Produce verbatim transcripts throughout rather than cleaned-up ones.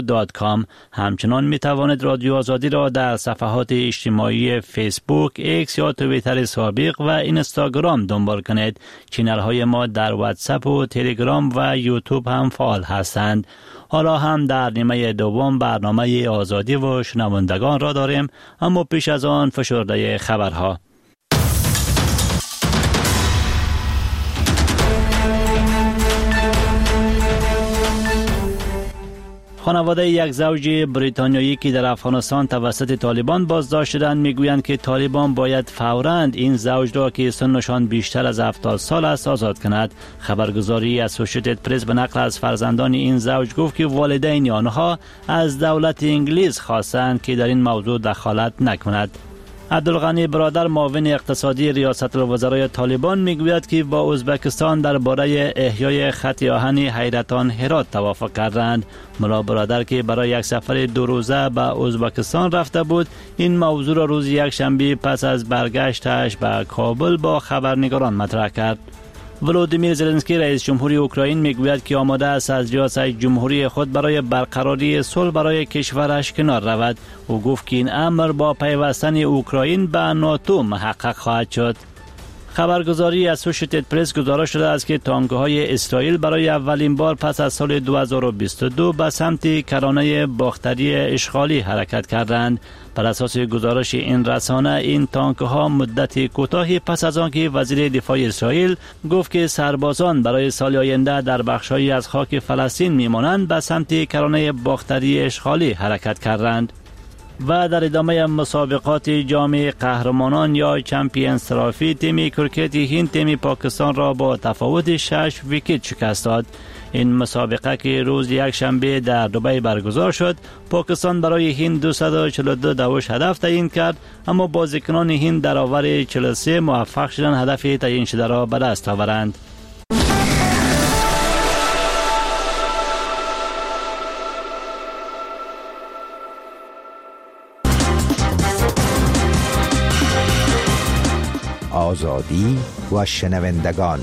دات کام. همچنان می توانید رادیو آزادی را در صفحات اجتماعی فیسبوک، ایکس یا توییتر سابق و اینستاگرام دنبال کنید. چینل های ما در واتساپ و تلگرام و یوتیوب هم فعال هستند. حالا هم در نیمه دوم برنامه آزادی و شنوندگان را داریم، اما پیش از آن فشرده خبرها. خانواده یک زوج بریتانیایی که در افغانستان توسط طالبان بازداشت شدند میگویند که طالبان باید فوراً این زوج را که سنشان بیشتر از هفتاد سال است آزاد کند. خبرگزاری اسوسییتد پرس به نقل از فرزندان این زوج گفت که والدین آنها از دولت انگلیس خواستند که در این موضوع دخالت نکند. عبدالغنی برادر، معاون اقتصادی ریاست الوزرای طالبان، میگوید که با ازبکستان درباره احیای خط آهن حیرتان هرات توافق کردند. ملا برادر که برای یک سفر دو روزه به ازبکستان رفته بود، این موضوع را روز یک شنبه پس از برگشتش به کابل با خبرنگاران مطرح کرد. ولودیمیر زلنسکی رئیس جمهوری اوکراین میگوید که آماده است از ریاست جمهوری خود برای برقراری صلح برای کشورش کنار رود. او گفت که این امر با پیوستن اوکراین به ناتو محقق خواهد شد. خبرگزاری اسوسییتد پرس گزارش داده است که تانک‌های اسرائیل برای اولین بار پس از سال دو هزار و بیست و دو به سمت کرانه باختری اشغالی حرکت کردند. بر اساس گزارش این رسانه، این تانک‌ها مدت کوتاهی پس از آنکه وزیر دفاع اسرائیل گفت که سربازان برای سال آینده در بخش‌هایی از خاک فلسطین میمانند، به سمت کرانه باختری اشغالی حرکت کردند. و در ادامه مسابقات جام قهرمانان یا چمپیونز ترافی، تیم کرکت هند تیم پاکستان را با تفاوت شش ویکت شکست داد. این مسابقه که روز یک شنبه در دبی برگزار شد، پاکستان برای هند دویست و چهل و دو دوش هدف تعیین کرد، اما بازیکنان هند در آور چهل و سه موفق شدند هدف تعیین شده را به دست آورند. آزادی و شنوندگان.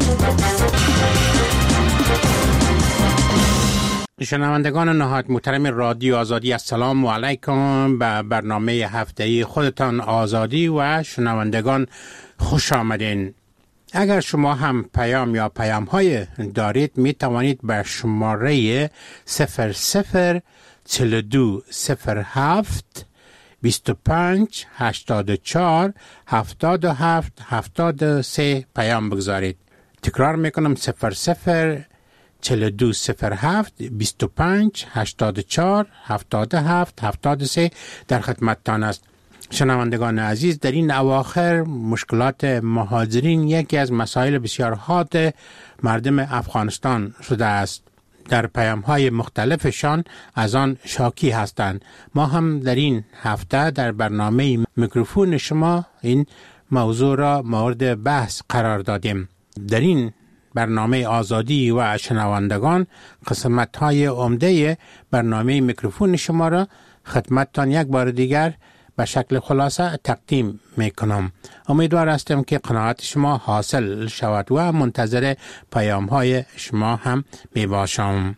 شنوندگان نهایت محترم رادیو آزادی، السلام علیکم. به برنامه هفته‌ای خودتان آزادی و شنوندگان خوش آمدین. اگر شما هم پیام یا پیام های دارید، می توانید به شماره صفر صفر چهل و دو صفر هفت بیست و پنج هشتاد و چهار هفتاد و هفت هفتاد و سه پیام بگذارید. تکرار میکنم، صفر صفر چهل و دو صفر هفت بیست و پنج هشتاد و چهار هفتاد و هفت هفتاد و سه در خدمتتان است. شنوندگان عزیز، در این اواخر مشکلات مهاجرین یکی از مسائل بسیار حاد مردم افغانستان شده است. در پیام‌های مختلفشان از آن شاکی هستند. ما هم در این هفته در برنامه میکروفون شما این موضوع را مورد بحث قرار دادیم. در این برنامه آزادی و شنوندگان، قسمت‌های عمده برنامه میکروفون شما را خدمتتان یک بار دیگر به شکل خلاصه تقدیم میکنم. امیدوار هستم که قناعت شما حاصل شود و منتظر پیام های شما هم می باشم.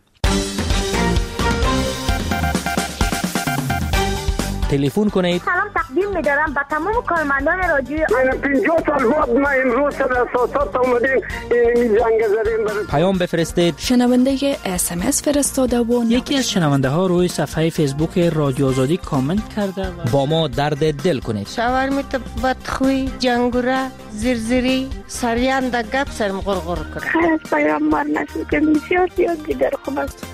تلفن کنید. سلام تقدیم می‌دارم به تمام کارمندان رادیو. من پنجاه سال بعد ما امروز سر اساسات اومدیم این جنگ زدیم. پیام بفرستید. شنونده اس ام اس فرستاده و یکی از شنونده ها روی صفحه فیسبوک رادیو آزادی کامنت کرده و با ما درد دل کنید. شاورمیت بدخوی، جنگوره، زرزری، سریان دا گپ سرم غرغر کنه. خیلی از پیام بار نشد که بسیار زیاد دیگر خوب است.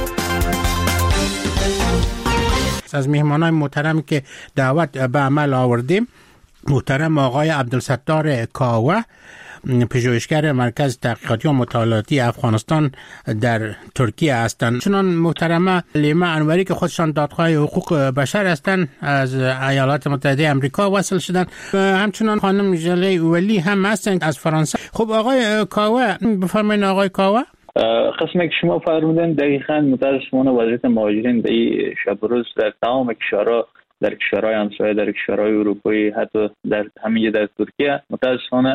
از مهمانای محترم که دعوت به عمل آوردیم، محترم آقای عبدالستار کاوه، پژوهشگر مرکز تحقیقاتی و مطالعاتی افغانستان در ترکیه هستند. چنان محترمه لیما انوری که خودشان دادخواه حقوق بشر هستند، از ایالات متحده آمریکا وصل شدند. همچنان خانم ژله ولی هم هستند از فرانسه. خب آقای کاوه، بفرمایید. آقای کاوه، قسمی که شما فرمودن دقیقاً متاسفانه وضعیت مهاجرین در این شب روز در تمام کشورها، در کشورهای همسایه، در کشورهای اروپایی، حتی در همین در ترکیه متاسفانه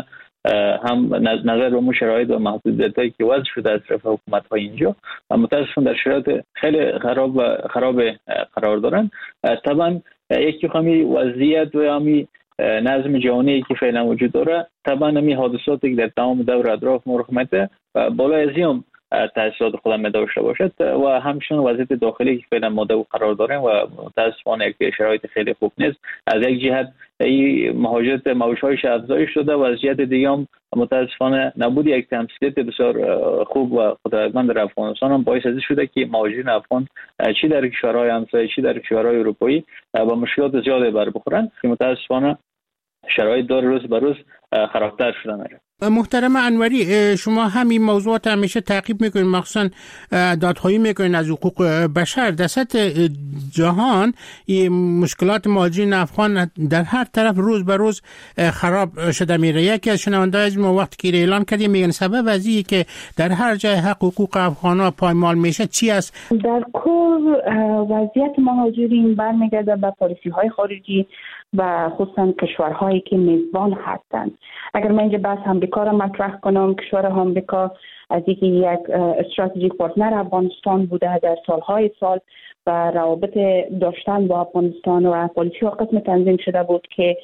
هم نظر به شرایط و محدودیتایی که وضع شده از طرف حکومت‌های اینجا و متاسفانه در شرایط خیلی خراب و خراب قرار دارن. طبعا یکی خمی وضعیت و همی نظم جهانی که فعلا وجود داره، طبعا همی حادثاتی که در تمام دور اطراف مرحمته و بالای از این تاثیرات خودم می داشته باشد و همچنین وضعیت داخلی که فعلا ما در قرار داریم و متاسفانه یک شرایط خیلی خوب نیست. از یک جهت این مهاجرت موج‌هایش افزایش شده و از جهت دیگه هم متاسفانه نبود یک تمثیلیت بسیار خوب و قدرتمند در افغانستان هم باعث از شده که مهاجرین افغان چی در کشورهای همسایه چی در کشورهای اروپایی با مشکلات زیادی بر بخورن که متاسفانه شرایط داره روز به روز خرابتر شدن. محترم انوری، شما همین موضوعات همیشه تعقیب میکنید، مخصوصا دادخواهی میکنید از حقوق بشر. در سطح جهان این مشکلات مهاجرین افغان در هر طرف روز به روز خراب شده میره. یکی از شنونده‌های از ما وقتی که اعلان کردیم میگن سبب از اینه که در هر جای حق حقوق افغان‌ها پایمال میشه چی است؟ در کل وضعیت مهاجرین برمیگرده به پالیسی‌های خارجی و خصوصا کشورهایی که میزبان هستند. اگر من اینجا بحث امریکا را مطرح کنم، کشور امریکا از اینکه یک استراتژیک پارتنر افغانستان بوده در سالهای سال و روابط داشتن با افغانستان و پالیسی ها قسم تنظیم شده بود که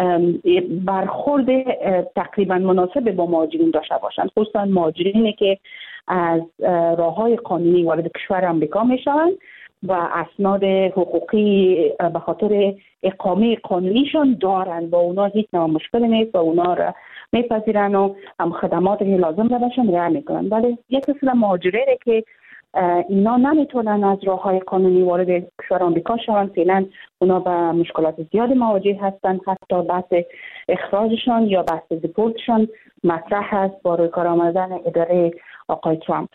برخورد تقریبا مناسب با مهاجرین داشته باشند، خصوصا مهاجرینی که از راههای قانونی وارد کشور امریکا میشوند و اسناد حقوقی به خاطر اقامه قانونیشان دارن، با اونا هیچ نوع مشکلی نیست و اونا را میپذیرن و هم خدمات که لازم داشتن رعایت میکنن. ولی یک سلسله مهاجرینه که اینا نمیتونن از راههای قانونی وارد کشور آمریکا شوند، فعلا اونا به مشکلات زیاد مواجه هستن. حتی بحث اخراجشان یا بحث دیپورتشان مطرح هست با روی کار آمدن اداره آقای ترامپ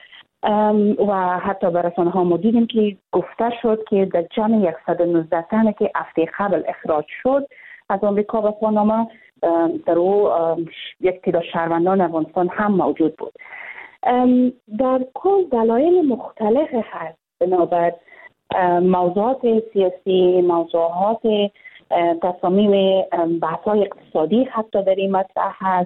و حتی به رسانه ها ما دیدیم که گفته شد که در جمع صد و نوزده تنه که هفته قبل اخراج شد از آمریکا و پاناما در او یک تعداد شهروندان افغانستان هم موجود بود. در کل دلایل مختلف هست بنابر موضوعات سیاسی، موضوعات تصامیم بحث‌های اقتصادی حتی در این مطرح هست.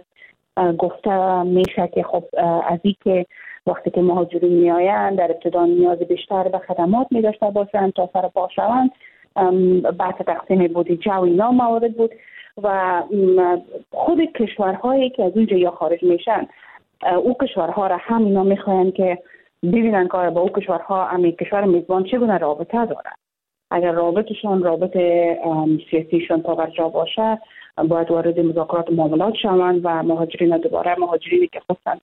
گفته میشه که خب از این که وقتی که مهاجرین میآیند در ابتدا نیاز بیشتر به خدمات می داشته باشند تا سر پا شوند، بحث تقسیم بودجه و اینا موارد بود و خود کشورهایی که از اونجا یا خارج میشن او کشورها را هم اینا میخواین که ببینن که با او کشورها همین کشور میزبان چگونه رابطه دارن. اگر رابطشان رابطه سیاسیشان پابرجا باشه باید وارد مذاکرات معاملات شوند و مهاجرین دوباره مهاجرینی که خواستن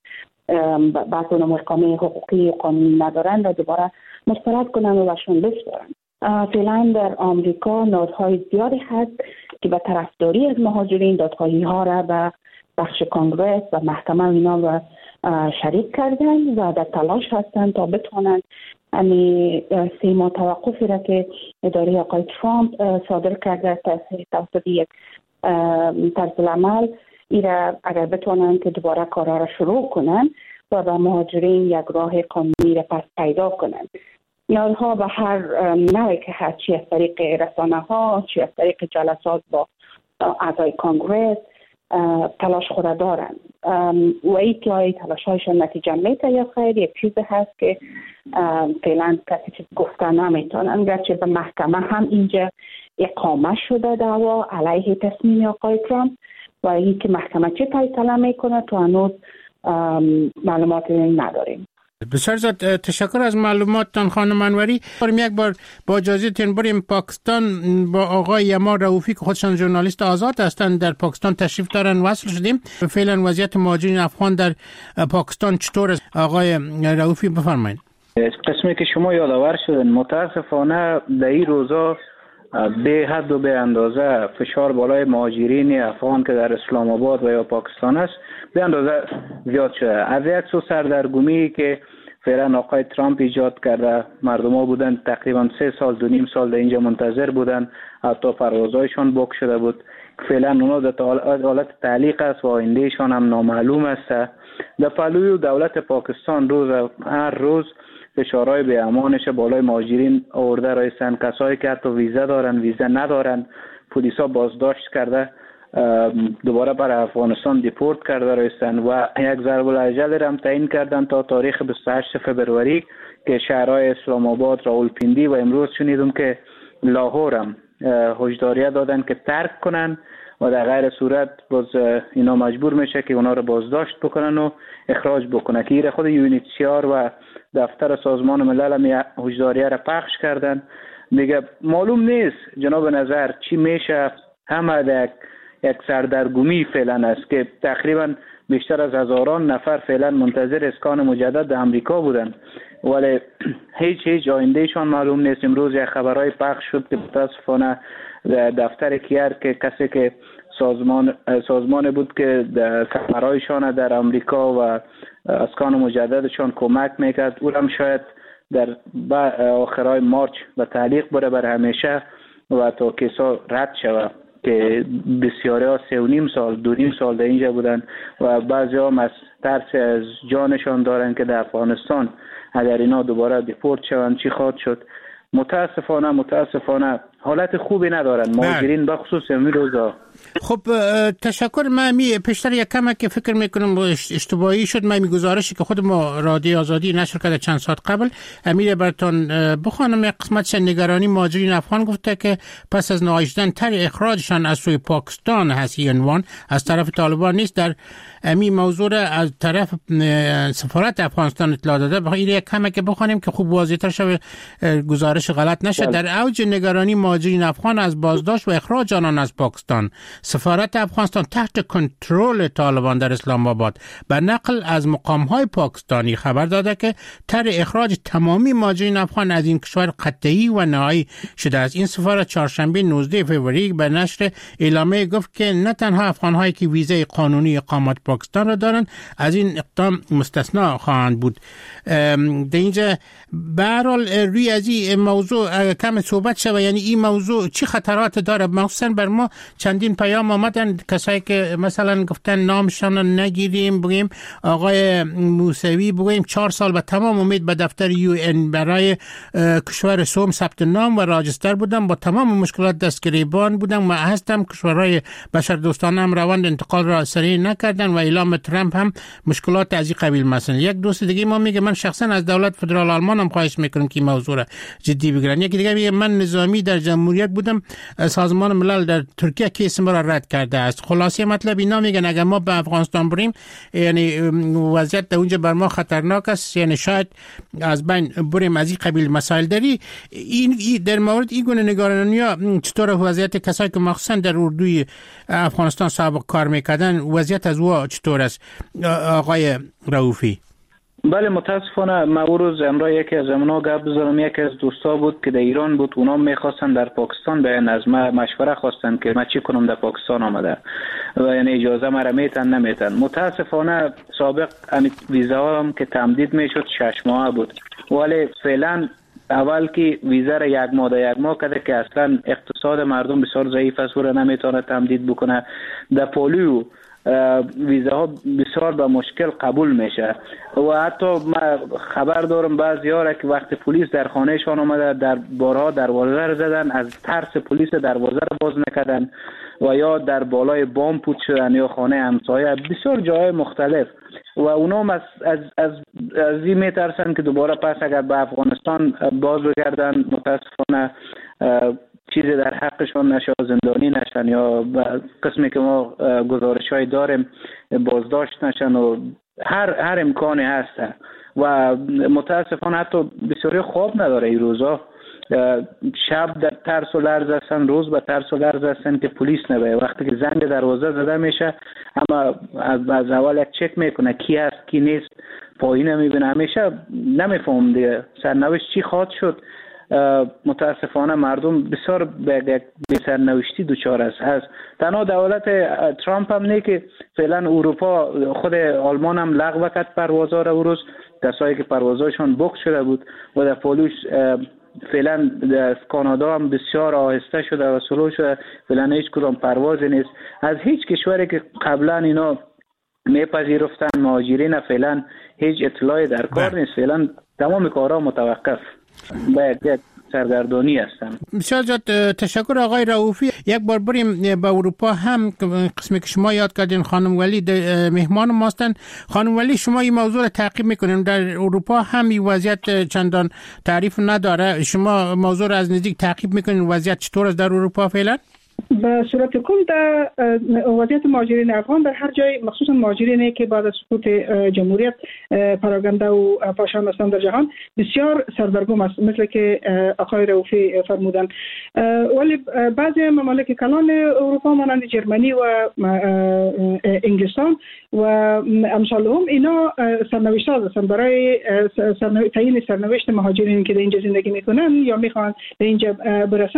بعض اونم اقامه حقوقی قانونی ندارن و دوباره مسترد کنن و بهشون بسپارن. فعلا در آمریکا نهادهای زیادی هست که به طرفداری از مهاجرین دادخواهی ها را به بخش کنگره و محکمه اینا را شریک کردن و در تلاش هستند تا بتونن امی سه ماه توقفی را که اداره آقای ترامپ صادر کرده توسط یک طرز العمل ایره اگر بتونن که دوباره کارها را شروع کنن و به مهاجرین یک راه قانونی را پس پیدا کنن. اینها به هر نوعی که هست، چی از طریق رسانه ها، چی از طریق جلسات با اعضای کنگره تلاش خود دارن و ای که های تلاش هایشان نتیجه میده یا خیر یک چیز هست که فعلا کسی چیز گفته نمیتونن. گرچه به محکمه هم اینجا اقامه شده دعوا علیه تصمیم آقای ترامپ و ای که محکمه چه فیصله میکنه تو هنوز معلومات نداریم. بسیار زیاد تشکر از معلوماتتان خانم انوری. یک بار با اجازهتون بریم پاکستان با آقای یما رؤوفی که خودشان ژورنالیست آزاد هستند در پاکستان تشریف دارن وصل شدیم. فعلا وضعیت مهاجرین افغان در پاکستان چطور است؟ آقای رؤوفی بفرمایید. قسمی که شما یادآور شدن متاسفانه در این روزا به حد و به اندازه فشار بالای مهاجرین افغان که در اسلام آباد و یا پاکستان است به اندازه زیاد شده. از یک سو سردرگمی که فعلا آقای ترامپ ایجاد کرده، مردم ها بودن تقریبا سه سال دو نیم سال در اینجا منتظر بودن، حتی پروازهایشان بک شده بود. فعلا اونا در حالت تعلیق است و آیندهشان هم نامعلوم است. در پهلوی دولت پاکستان روز هر روز فشارهای به امانش بالای مهاجرین آورده رایستن. کسایی که حتی ویزا دارن ویزا ندارن پلیسا بازداشت کرده دوباره بر افغانستان دیپورت کرده رایستن و یک ضرب الاجل را هم تعیین کردن تا تاریخ بیست و هشتم فوریه که شهرهای اسلام آباد، راولپیندی و امروز شنیدم که لاهور هم هشداریه دادن که ترک کنن و در غیر صورت باز اینا مجبور میشه که اونا رو بازداشت بکنن و اخراج بکنن. که ایره خود یونیتسیار و دفتر سازمان ملل هم هشداریه را پخش کردن. دیگه معلوم نیست جناب نظر چی میشه. همه یک یک سردرگمی فعلا است که تقریبا بیشتر از هزاران نفر فعلا منتظر اسکان مجدد در امریکا بودن ولی هیچ هیچ آیندهشان معلوم نیست. امروز یک خبرهای پخش شد که متاسفانه دفتر کیر که کسی که سازمان سازمان بود که کارایشان در امریکا و اسکان مجددشان کمک میکرد او هم شاید در آخرای مارچ به تعلیق بره بر همیشه و تا کیسا رد شود که بسیاری ها سه و نیم سال دو نیم سال در اینجا بودن و بعضی هم از ترس از جانشان دارن که در افغانستان اگر اینا دوباره دیپورت شوند چی خواهد شد. متاسفانه متاسفانه حالت خوبی ندارن مهاجرین به خصوص این روزا. خب تشکر. من می پیشتر یک کم که فکر میکنم اشتباهی شد. من می گزارشی که خود ما رادیو آزادی نشر کرده چند ساعت قبل امیر برتون بخوانم یک قسمت نگرانی مهاجرین افغان گفته که پس از نهاییدن تر اخراجشان از سوی پاکستان هست عنوان از طرف طالبان نیست. در امی موضوع از طرف سفارت افغانستان اطلاع داده. بخوام یک کم که بخوانیم که خوب واضح‌تر شه گزارش غلط نشه. در اوج نگرانی مهاجرین افغان از بازداشت و اخراج آنان از پاکستان سفارت افغانستان تحت کنترل طالبان در اسلام آباد به نقل از مقام‌های پاکستانی خبر داده که طرح اخراج تمامی مهاجرین افغان از این کشور قطعی و نهایی شده است. این سفارت چهارشنبه نوزدهم فوریه به نشر اعلامیه گفت که نه تنها افغان‌هایی که ویزای قانونی اقامت پاکستان را دارند از این اقدام مستثنا خواهند بود. در اینجا به هر حال روی از این موضوع کم صحبت شود. یعنی این موضوع چی خطرات داره؟ مخصوصا بر ما چندین پیام آمدن کسایی که مثلا گفتن نامشان نگیریم، بگیم آقای موسوی بگیم چهار سال به تمام امید به دفتر یو ان برای کشور سوم ثبت نام و راجستر بودم، با تمام مشکلات دستگریبان بودم و هستم. کشورهای بشر دوستانه هم روند انتقال را سریع نکردن و اعلام ترامپ هم مشکلات از این قبیل. مثلا یک دوست دیگه ما میگه من شخصا از دولت فدرال آلمان هم خواهش میکنم که موضوع را جدی بگیرن. یکی دیگه میگه من نظامی در جمهوریت بودم، سازمان ملل در ترکیه کیس ما را رد کرده است. خلاصه مطلب اینا میگن اگر ما به افغانستان بریم یعنی وضعیت در اونجا بر ما خطرناک است، یعنی شاید از بین بریم. از این قبیل مسائل داری. این در مورد این گونه نگرانی‌ها چطور وضعیت کسایی که مخصوصا در اردوی افغانستان سابق کار میکردن وضعیت از او چطور است آقای رؤوفی؟ بله متاسفانه من اون روز امروز یکی از امنا گپ بزنم. یکی از دوستا بود که در ایران بود، اونا میخواستن در پاکستان بیان از من مشوره خواستن که من چی کنم در پاکستان آمده و یعنی اجازه مرا میتن نمیتن. متاسفانه سابق ویزا هم که تمدید میشد شش ماه بود ولی فعلا اول که ویزا را یک ماه یک ماه کرده که اصلا اقتصاد مردم بسیار ضعیف است و را نمیتونه تمدید بکنه. در پولیو ویزاها بسیار به مشکل قبول میشه و حتی من خبر دارم بعضی ها را که وقتی پلیس در خانهشان آمده در بارها دروازه را زدن، از ترس پلیس دروازه را باز نکردن و یا در بالای بام پوت شدن یا خانه همسایه، بسیار جای مختلف. و اونا از از از از این میترسن که دوباره پس اگر به افغانستان باز بگردن متاسفانه چیزی در حقشون نشه، زندانی نشن یا قسمی که ما گزارش های داریم بازداشت نشن و هر هر امکانی هست و متاسفانه حتی بسیاری خواب نداره این روزا. شب در ترس و لرز هستن، روز به ترس و لرز هستن که پلیس نباید. وقتی که زنگ دروازه زده میشه اما از, از اول یک چک میکنه کی هست کی نیست، پایین میبینه. همیشه نمیفهم دیگه سرنوشت چی خواهد شد. متاسفانه مردم بسیار به سرنوشتی دچار است. از تنها دولت ترامپ هم نه که فعلا اروپا خود آلمان هم لغو کرد پروازها را. روز کسایی که پروازهاشون بوک شده بود و در پولوش فعلا در کانادا هم بسیار آهسته شده و سلو شده، فعلا هیچ کدام پروازی نیست. از هیچ کشوری که قبلا اینا میپذیرفتن مهاجرین فعلا هیچ اطلاعی در کار نیست. فعلا تمام کارها متوقف. باید یک سرگردانی هستند. بسیار زیاد تشکر آقای رؤوفی. یک بار بریم به اروپا هم، قسمی که شما یاد کردین خانم ولی مهمان ماستن. خانم ولی شما این موضوع رو تعقیب میکنین، در اروپا هم این وضعیت چندان تعریف نداره، شما موضوع رو از نزدیک تعقیب میکنین وضعیت چطور است در اروپا فعلا؟ به صورت کل در وضعیت مهاجرین افغان در هر جای، مخصوصا مهاجرینی که بعد از سقوط جمهوریت پراگنده و پاشان هستند در جهان، بسیار سردرگم است، مثل که آقای رؤوفی فرمودند. ولی بعضی ممالک کلان اروپا مانند جرمنی و انگلستان و امثال هم، اینا سرنوشت ساز هستند برای تعیین سرنوشت مهاجرین که در اینجا زندگی میکنن یا میخوان به اینجا برسن.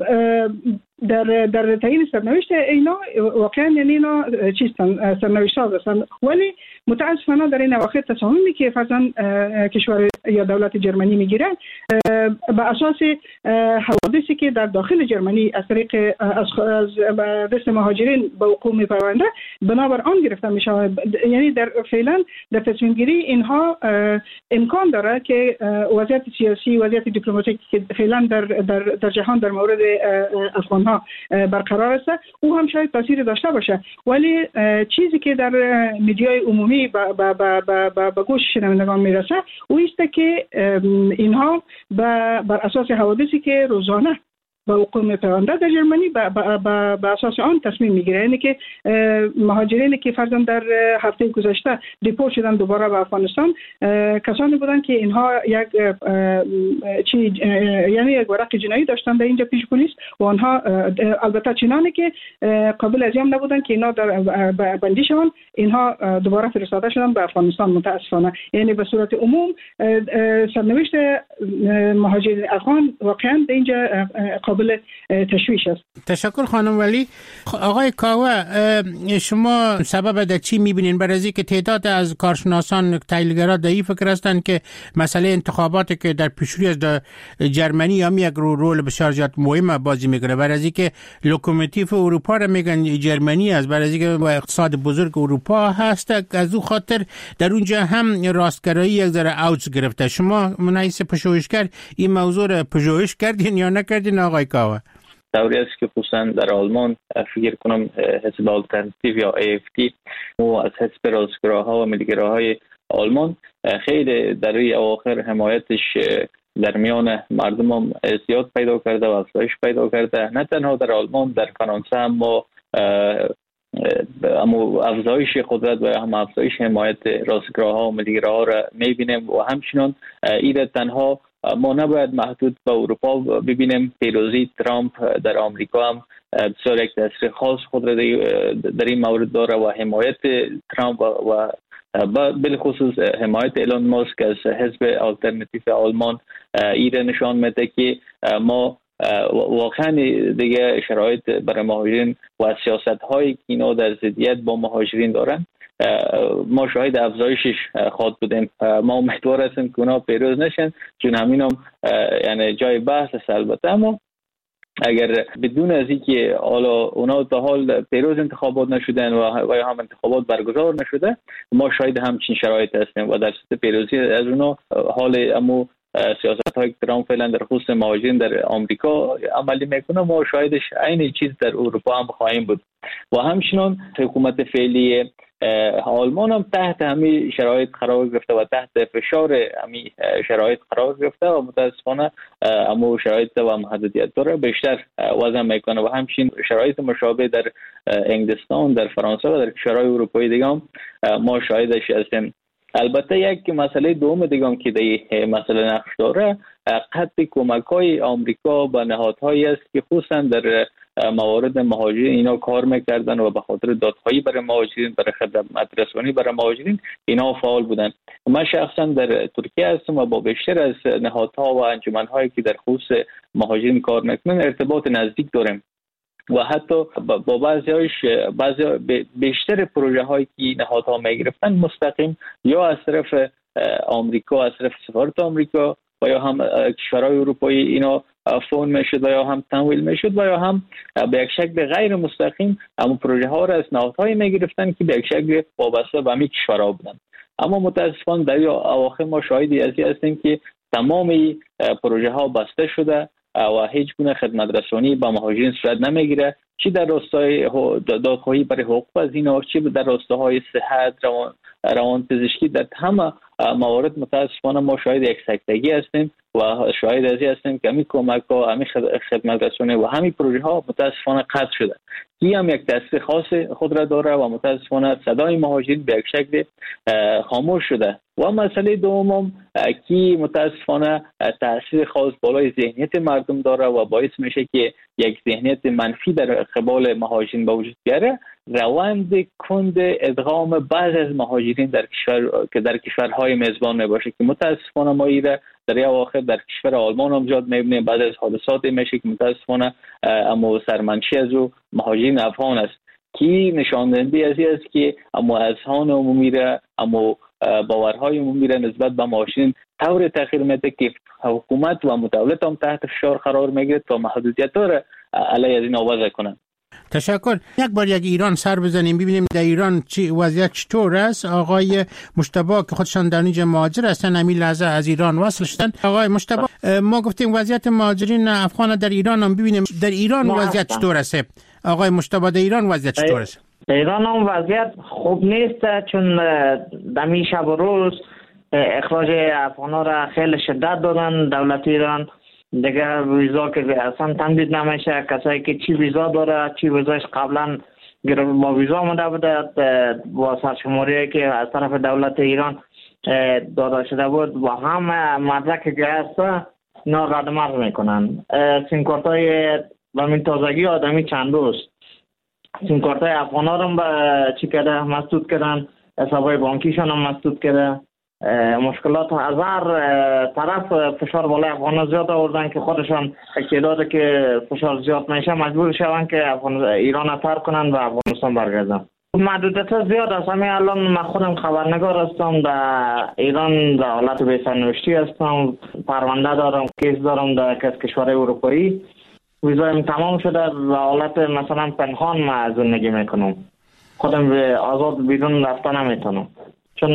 در در تعیین سرنوشت اینا واقعا یعنی اینا چیستن، سرنوشت ساز هستن. ولی متاسفانه در این اواخر تصامیمی که فرضاً کشور یا دولت جرمنی میگیره به اساس حوادثی که در داخل جرمنی از طریق از دست مهاجرین به حقوق میپرونده بنابر آن گرفته میشه. یعنی در فعلا در تصمیم گیری اینها امکان داره که وضعیت سیاسی، وضعیت دیپلماتیکی که فعلا در در در جهان در مورد افغان ها برقرار است او هم شاید تاثیر داشته باشه. ولی چیزی که در میدیای عمومی به گوش شنوندگان میرسه او است که اینها بر اساس حوادثی که روزانه با حقوق میپرونده در جرمنی به اساس آن تصمیم میگیره. یعنی که مهاجرینی که فرضاً در هفته گذشته دیپورت شدن دوباره به افغانستان کسانی بودند که اینها یک چی یعنی یک ورق جنایی داشتن در اینجا پیش پلیس و آنها البته چنانی که قابل از یام نبودن که اینا در بندی شدن، اینها دوباره فرستاده شدن به افغانستان متاسفانه. یعنی به صورت عموم سرنوشت مهاجرین افغان واقعا در اینجا قابل تشویش است. تشکر خانم ولی. آقای کاوه، شما سبب در چی میبینین برای از اینکه تعداد از کارشناسان تحلیلگرا در این فکر هستند که مسئله انتخاباتی که در پیشروی از جرمنی هم یک رول بسیار زیاد مهم بازی میکنه، برای از اینکه لوکوموتیو اروپا را میگن جرمنی است، برای از اینکه اقتصاد بزرگ اروپا هست، از او خاطر در اونجا هم راستگرایی یک ذره اوج گرفته. شما منایسه پژوهشگر این موضوع را پژوهش کردین یا نکردین آقای کاوه؟ دوری است که خصوصا در آلمان فکر کنم حزب آلترناتیو یا ای اف تی و از حزب راستگراها و ملیگراهای آلمان خیلی در روی اواخر حمایتش در میان مردم هم زیاد پیدا کرده و افزایش پیدا کرده. نه تنها در آلمان، در فرانسه هم اما افزایش قدرت و هم افزایش حمایت راستگراها و ملیگراها را میبینیم و همچنان این تنها ما نباید محدود به اروپا ببینیم. پیروزی ترامپ در آمریکا هم بسیار یک تاثیر خاص خود را در این مورد داره و حمایت ترامپ و بالخصوص حمایت ایلان ماسک از حزب آلترناتیو آلمان ایره نشان میده که ما واقعا دیگه شرایط برای مهاجرین و سیاست هایی که اینا در ضدیت با مهاجرین دارن ما شاهد افزایشش خواهد بودیم. ما امیدوار هستیم که اونا پیروز نشن، چون همین هم یعنی جای بحث است. البته اما اگر بدون از اینکه حالا اونا تا حال پیروز انتخابات نشدن و یا هم انتخابات برگزار نشده، ما شاهد همچین شرایط هستیم و در صورت پیروزی از اونا حال امو سیاست های ترامپ فعلا در خصوص مهاجرین در آمریکا عملی میکنه، ما شاهدش عین چیز در اروپا هم خواهیم بود. و همچنان حکومت فعلی آلمان هم تحت همین شرایط قرار گرفته و تحت فشار همین شرایط قرار گرفته و متاسفانه اما شرایط و محدودیت داره بیشتر وضع میکنه و همچنین شرایط مشابه در انگلستان، در فرانسه و در کشورهای اروپایی دیگه هم ما شاهدش هستیم. البته یک مسئله دوم دیگه هم که در مسئله نقش داره قطع کمک‌های آمریکا به نهادهایی است که خصوصا در موارد مهاجرین اینا کار میکردن و به خاطر دادخواهی برای مهاجرین، برای خدمات رسانی برای مهاجرین اینا فعال بودن. من شخصا در ترکیه هستم و با بیشتر از نهادها و انجمن‌هایی که در خصوص مهاجرین کار میکنن ارتباط نزدیک داریم و حتی با بعضی‌هاش بعضی بیشتر پروژه هایی که نهادها میگرفتن مستقیم یا از طرف آمریکا، از طرف سفارت آمریکا و یا هم کشورهای اروپایی اینا فون میشد و یا هم تمویل میشد و یا هم به یک شکل غیر مستقیم اما پروژه ها را از نهادهایی میگرفتن که به یک شکل وابسته به همین کشورها بودن. اما متاسفانه در اواخر ما شاهدی از این هستیم که تمام پروژه ها بسته شده و هیچ گونه خدمت رسانی به مهاجرین صورت نمیگیره، چی در راستای دادخواهی برای حقوق پذیرش، چی در راستاهای صحت، روان روان پزشکی. در همه موارد متاسفانه ما شاهد یک سکتگی هستیم و شاهد ازی هستیم که همین کمک ها، همین خدمت رسانی و همین پروژه ها متاسفانه قطع شده. این هم یک تاثیر خاص خود را داره و متاسفانه صدای مهاجرین به یک شکل خاموش شده. و مسئله دوم که متاسفانه تاثیر خاص بالای ذهنیت مردم داره و باعث میشه که یک ذهنیت منفی در قبال مهاجرین به وجود بیاره، روند کند ادغام بعض از مهاجرین در کشور که در کشورهای میزبان میباشه که متاسفانه ما ایره در اواخر در کشور آلمان هم زیاد میبینیم. بعد از حادثات میشه که متاسفانه اما سرمنشی از او مهاجرین افغان است که نشان دهنده از این است که اما اذهان عمومی را، اما باورهای عمومی را نسبت به مهاجرین طور تغییر میده که حکومت و مدولت هم تحت فشار قرار میگیره تا محدودیت را علیه از این وضع کنند. تشکر. یک بار یک ایران سر بزنیم ببینیم در ایران چی وضعیت چطور است. آقای مجتبی که خودشان در نیج مهاجر هستن همین لحظه از ایران وصل شدن. آقای مجتبی، ما گفتیم وضعیت مهاجرین افغان در ایران هم ببینیم در ایران وضعیت چطور است. آقای مجتبی در ایران وضعیت چطور است؟ در ایران هم وضعیت خوب نیست، چون دمی شب و روز اخراج افغانا را خیلی شدت دادن دولت ایران. دیگه ویزا که اصلا تمدید نمیشه، کسایی که چی ویزا داره چی ویزاش قبلا با ویزا آمده بوده با سرشماری که از طرف دولت ایران داده شده بود و هم مدرک که هست اینا رد مرز میکنن. سیمکارت های و من تازگی آدمی چند روز سیمکارت های افغان ها رو چی کرده مسدود کردن، حساب های بانکیشان هم مسدود کرده. مشکلات از هر طرف فشار بالای افغان زیاد آوردن که خودشان اقتداد که فشار زیاد میشه مجبور شدن که افغان ایران را ترک کنن و افغانستان برگردن. محدودیت زیاد است. همین الان من خودم خبرنگار هستم در ایران، در حالت بی‌سرنوشتی هستم، پرونده دارم، کیس دارم در کس کشور اروپایی. ویزایم تمام شده و حالت مثلا پنهان من زندگی میکنم، خودم به آزاد بیرون رفتن نمیتونم چون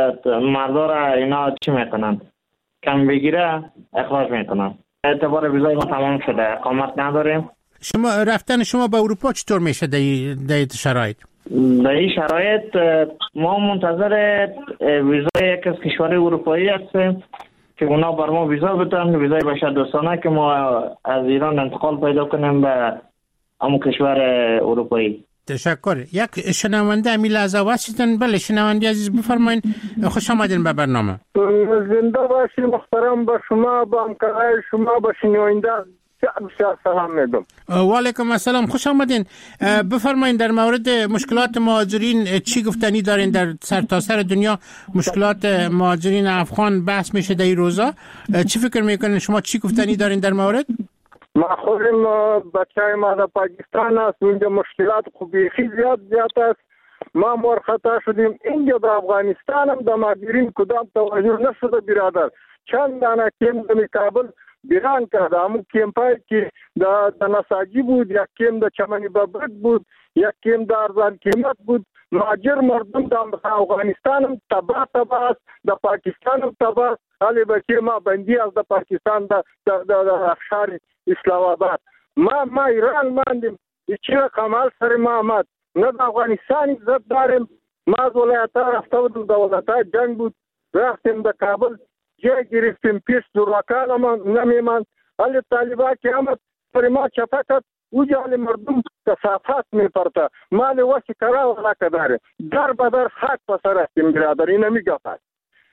مردا را اینا چی میکنن کم بگیره اخراج میکنن. اعتبار ویزای ما تمام شده، اقامت نداریم. شما رفتن شما به اروپا چطور میشه در این شرایط؟ در این شرایط ما منتظر ویزای یک از کشور اروپایی هستیم که اونا بر ما ویزا بدن، ویزای بشردوستانه که ما از ایران انتقال پیدا کنیم به همون کشور اروپایی. تشکر. یک شنونده امیل از واشنگتن. بله شنونده عزیز بفرمایید. خوش آمدین به برنامه. زنده باشی محترم، به شما با همکارای شما با شنونده بسیار سلام میدم. و علیکم السلام، خوش آمدین. بفرمایید در مورد مشکلات مهاجرین چی گفتنی دارین؟ در سرتاسر دنیا مشکلات مهاجرین افغان بحث میشه در این روزا. چی فکر میکنین شما؟ چی گفتنی دارین در مورد؟ ما خودم بچه ما در پاکستان است، اونجا مشکلات خوبی زیاد زیاد است. ما مرخطا شدیم اینجا در افغانستان هم در مهاجرین کدام توجه نشده برادر. چند دانه کم در کابل بیران کرده، همون کمپایی که در نساجی بود، یک کم در چمنی ببرک بود، یک کم در ارزان قیمت بود. مهاجر مردم در افغانستان هم تباه تباه است، در پاکستان هم تباه. حالی بچه ما بندی از در پاکستان در شهر اسلام آباد. ما ما ایران ماندیم، چی کمال سر ما آمد. نه در افغانستان عزت داریم. ما از ولایت ها رفته بودم، در ولایت ها جنگ بود، رفتیم در کابل جای گرفتیم، پیش دروکان هم نمیماند. حالی طالبا که آمد پر ما چپه کرد، او جال مردم کثافات میپرته. مال وسی کرا و لکه داره در بدر خاک پسر هستیم برادر. این میگه پس.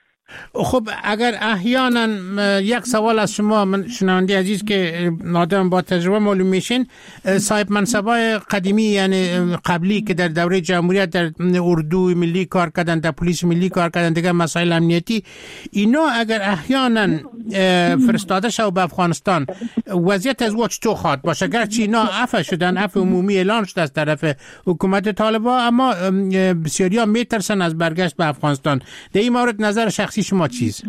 خب اگر احیانا یک سوال از شما، من شنونده عزیز که آدم با تجربه معلوم میشین، صاحب منصبای قدیمی یعنی قبلی که در دوره جمهوریت در اردو ملی کار کردن، در پلیس ملی کار کردن، دیگه مسائل امنیتی، اینا اگر احیانا فرستاده شد به افغانستان وضعیت از وقت چطور خواهد باشه؟ گرچه اینا عفو شدن، عفو عمومی اعلان شده از طرف حکومت طالبان، اما بسیاری ها میترسن از برگشت به افغانستان. در این مورد نظر شخصی شما چیز؟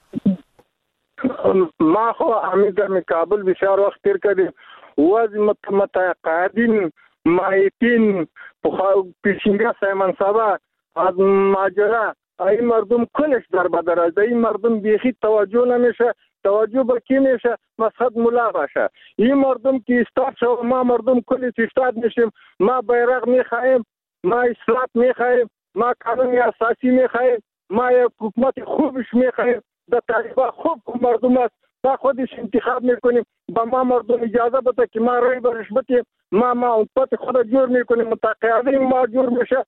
ما خو امید در کابل بسیار وقت تیر کردیم. وضع متقاعدین مایتین پیشنگاه سایمان صاحب از ماجرا این مردم کلش در بدر است. این مردم بیخی توجه نمیشه، توجه به کی میشه؟ مسجد ملا باشه. این مردم که استاد شو، ما مردم کلی استاد میشیم، ما بیرق میخوایم، ما اصلاح میخوایم، ما قانون اساسی میخوایم، ما یک حکومت خوبش میخوایم، در طریقه خوب مردم است، ما خودش انتخاب میکنیم. با ما مردم اجازه بده که ما رای برش بتیم، ما ما حکومت خود جور میکنیم، متقاعدین ما جور میشه،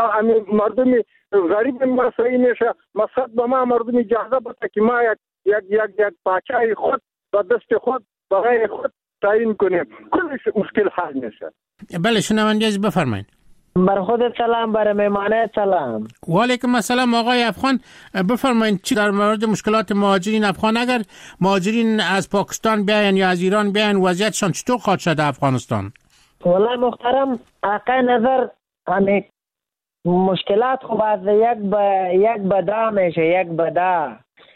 مردم غریب ما صحیح میشه. مسجد با ما مردم اجازه بده که ما یک یک یک یک پاچای خود با دست خود برای خود تعیین کنیم، کلش مشکل حل میشه. بله شنونده عزیز بفرمایید. بر خودت سلام، بر مهمانت سلام. و علیکم السلام آقای افغان، بفرمایید چی در مورد مشکلات مهاجرین افغان، اگر مهاجرین از پاکستان بیاین یا از ایران بیاین وضعیتشان چطور خواهد شد افغانستان؟ والله محترم حقای نظر همین مشکلات خوب از یک به یک بدا میشه، یک بدا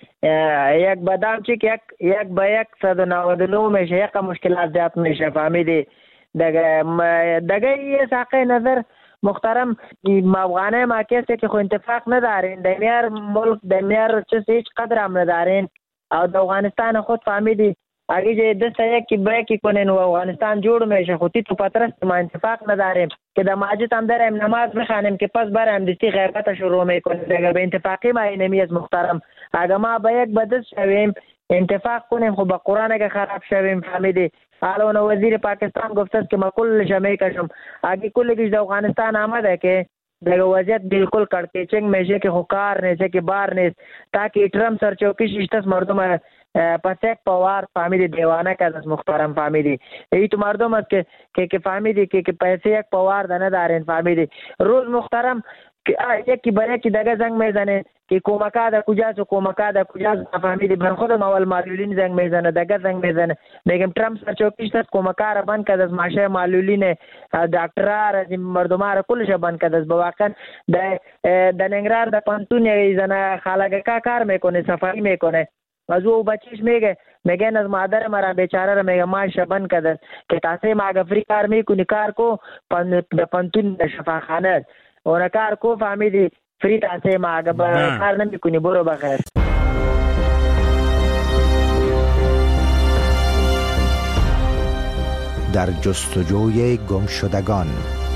یک بدام چی که یک یک به یک صد و نود و نه میشه، یک مشکلات زیاد میشه. فهمیدی دگه دگه یه ساقه نظر محترم افغانه ما کسی که خو اتفاق ندارین دمیار ملک دمیار چیز هیچ قدر هم ندارین او د افغانستان خود فهمیدی اگه جه دسته یکی بریکی کنین و افغانستان جور میشه، خودی تو پترست ما اتفاق نداریم که در مسجد هم داریم نماز بخوانیم که پس بریم دستی غیبت شروع میکنیم. دیگه به اتفاقی ما اینمی از محترم اگه ما به یک بدست شویم اتفاق کنیم خب با قرآن اگه خراب شویم. فهمیدی حالا وزیر پاکستان گفته که ما کلش میکشم، اگه کلش در افغانستان آمده که دیگه وضعیت بالکل کڑکیچنگ میشه که خوکار نیست که بار نیست تاکه اترم سرچوکیش اشتاس مردم پس یک پوار فهمیدی دیوانه که از محترم. فهمیدی ای تو مردم است که که که فهمیدی که که پیسه یک پوار دنه دارین. فهمیدی روز محترم یکی برای که دگه زنگ میزنه که کومکا در کجاست و کومکا در کجاست. فهمیدی بر خودم اول معلولین زنگ میزنه، دگه زنگ میزنه میگم ترم سرچوکیش است کومکا را بند کرد از ماشه معلولین دکترا را مردم را کلش بند کرد از بواقع در در ننگرهار در پانتون یه زن خالگه کار میکنه، صفایی میکنه، از او بچیش میگه میگن از مادر مرا بیچاره را میگه ماشه بند کرد که تاسه ما فری کار میکنی کار کو در پانتون شفاخانه اون کار کو. فهمیدی فری تاسه ما کار نمیکنی برو بخیر. در جستجوی گم شدگان.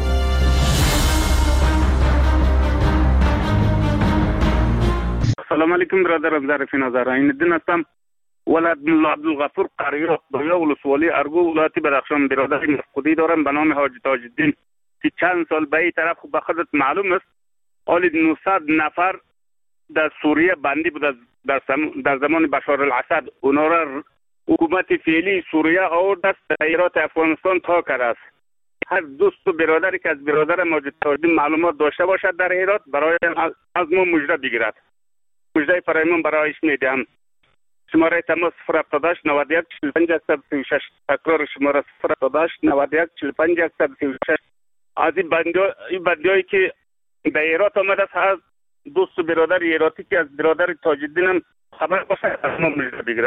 سلام علیکم برادرم، ظریف نظر این دین هستم، ولد ملا عبدالغفور قریه دویا ولسوالی ارگو ولایت بدخشان. برادر مفقودی دارم به نام حاجی تاج الدین که چند سال به این طرف به خودت معلوم است حالی نهصد نفر در سوریه بندی بود در, در زمان بشار الاسد. اونا را حکومت فعلی سوریه آورد است ایرات افغانستان تا کرده است. هر دوست و برادری که از برادر ماجد تاج الدین معلومات داشته باشد در ایرات برای از ما مژده بگیرد. مژده فرایمان برایش میدهم. شماره تماس صفر هفتاد و هشت نود و یک چهل و پنج صد و سی و شش. تکرار شماره صفر هفتاد و هشت نود و یک چهل و پنج صد و سی و شش. از این بندیایی که به ایرات آمده است از دوست و برادر ایراتی که از برادر تاج الدین هم خبر باشه از ما مژده بگیرد.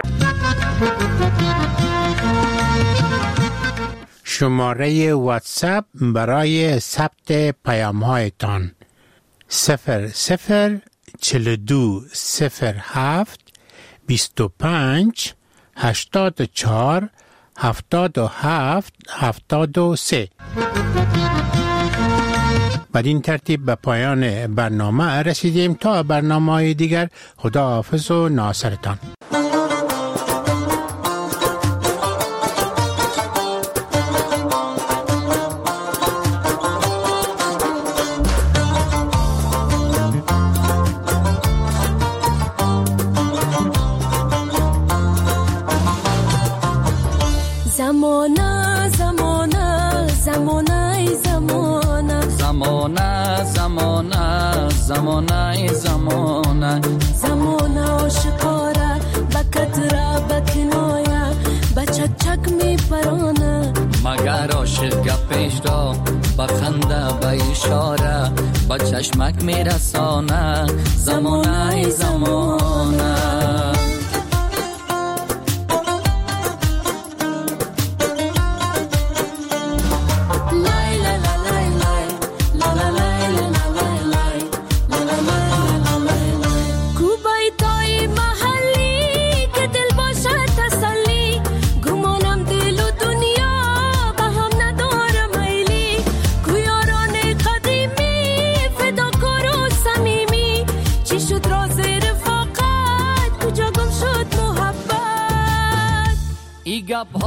شماره واتساپ برای ثبت پیام هایتان صفر صفر چهل و دو صفر هفت بیست و پنج هشتاد و چهار هفتاد و هفت هفتاد و سه. بدین ترتیب به پایان برنامه رسیدیم. تا برنامه دیگر خدا حافظ و ناصرتان. زمانه زمانه زمانه زمانه زمانه زمانه زمانه زمانه زمانه عاشقاره بکتره بکنایه بچک چک می پرانه مگر عاشق گپش را بخنده به اشاره با چشمک می رسانه زمانه زمانه la la la la la la la la la la la la la شب